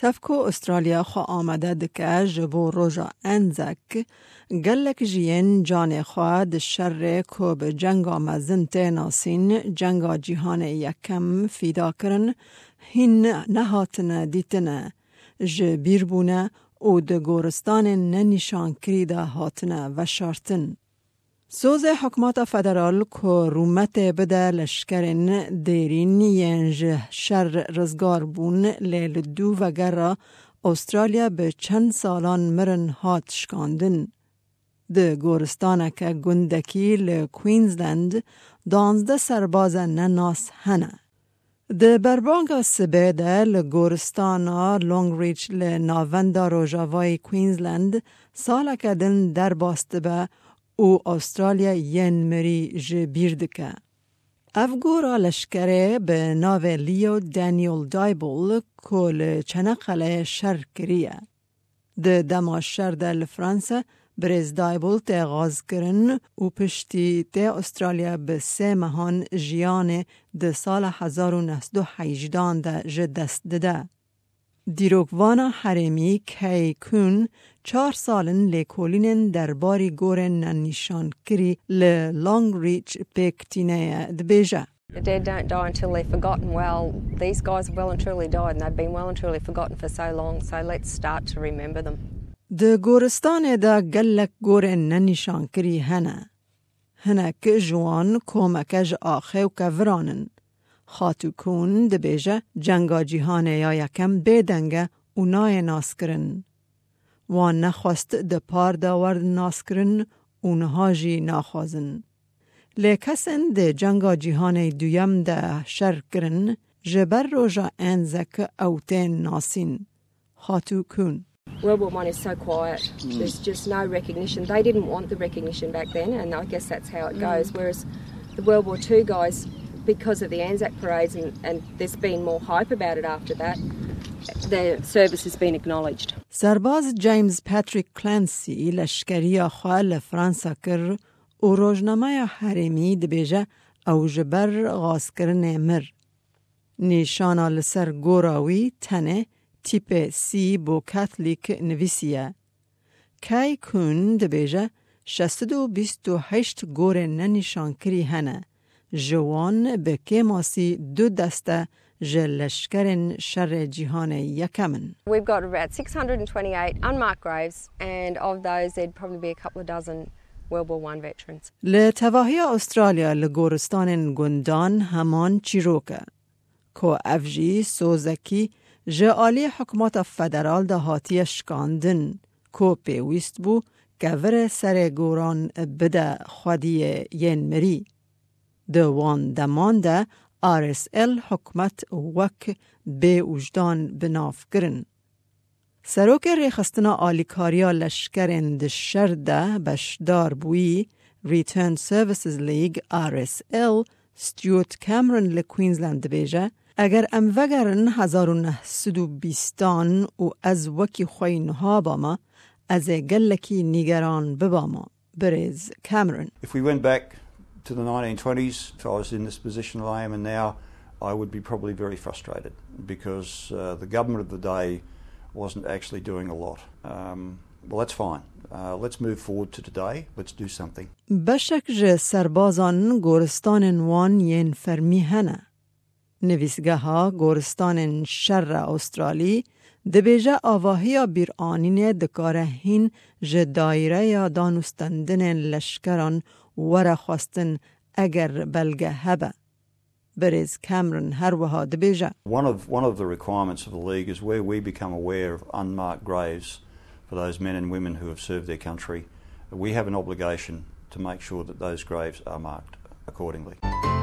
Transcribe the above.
تفکو استرالیا خو آمده دکه جبو روژا انزک گلک جین جان خواد شر کو به جنگا مزن تیناسین جنگا جیهان یکم فیدا کرن هین نهاتن دیتن جبیر بونه او ده گورستان ننشان کریده هاتن و شارتن. سوز حکمات فدرال که رومت بده لشکرین دیرین ینج شر رزگار بون لیل دو و گره استرالیا به چند سالان مرن هات شکاندن. ده گورستانه که گندکی لکوینزلند 12 سرباز نناس هنه. ده بربانگا سبیده لگورستانا لونگ ریچ لناوندا روژاوای کوینزلند سالا کدن در باسته به او استرالیا ین مری جبیردکه. افگورا لشکره به ناو لیو دانیل دایبل کل چنقل شر کریه. ده دما شر ده فرانسه بریز دایبل تغاز کرن و پشتی ته استرالیا به 3 مهان جیان ده سال 1918 ده جدست دده. دیروگوانا حرمی کی کون 4 سالن لیکولینن درباری گورن نشان کری لونگ ریچ پیکتینه دبیجه. The dead don't die until they're forgotten. Well, these guys have well and truly died and they've been well and truly forgotten for so long, so let's start to remember them. ده گورستان ده گلک گورن نشان کری هنه که جوان کومکج آخه و کورانن. خاتو کون ده بیجه جنگا جیهان یا یکم بیدنگه و نای ناس کرن. وان نخواست ده پار ده ورد ناس کرن و نهاجی ناخوازن. لیکسن ده جنگا جیهان دویم ده شر کرن جبر روژا انزک اوتین ناسین. خاتو کون. World War I is so quiet. There's just no recognition. They didn't want the recognition back then, and I guess that's how it goes. Whereas the World War II guys, because of the Anzac parades and there's been more hype about it after that, their service has been acknowledged. سرباز جیمز پاتریک کلانسی لشکری خواه فرانسا کر و روزنامه حرمی دبیجه او جبر غاز کرن مر. نیشانا لسر گوراوی تنه تیپ سی بو کاتلیک نویسیه. کی کون دبیجه 628 گور ننشان کری هنه. جوان به کماسی 2 دسته جلشکرن شر جیهان یکمن. We've got about 628 unmarked graves and of those there'd probably be a couple of dozen World War I veterans. لتواهی استرالیا لگورستان گندان همان چیروکه. که افجی سوزکی جعالی حکمات فدرال ده هاتی شکاندن که پیویست بو گور سر گوران بده خودی ین مری. دوان دمان ده RSL حکمت وک به وجدان بناف کرن. سروک ریخستنا آلیکاریا لشکرین ده شرده بشدار بوی Return Services League RSL ستیوارت کامرون لکوینزلند بیجه اگر ام وگرن 1920 و از وکی خوی نها باما از گلکی نیگران بباما. بریز کامرون. If we went back to the 1920s, if I was in this position I am in now, I would be probably very frustrated because the government of the day wasn't actually doing a lot. Well, that's fine. Let's move forward to today. Let's do something. بشک ج سربازان گورستان وان ین فرمی هنه. نویسگاه ها گورستان شر استرالی دبیجه آواهی بیرانین دکاره هین ج دایره یا دانستندن لشکران ور خواستن اگر بلگه هبه. بریز کامرون هر وها دبیجه. One of the requirements of the League is where we become aware of unmarked graves for those men and women who have served their country. We have an obligation to make sure that those graves are marked accordingly.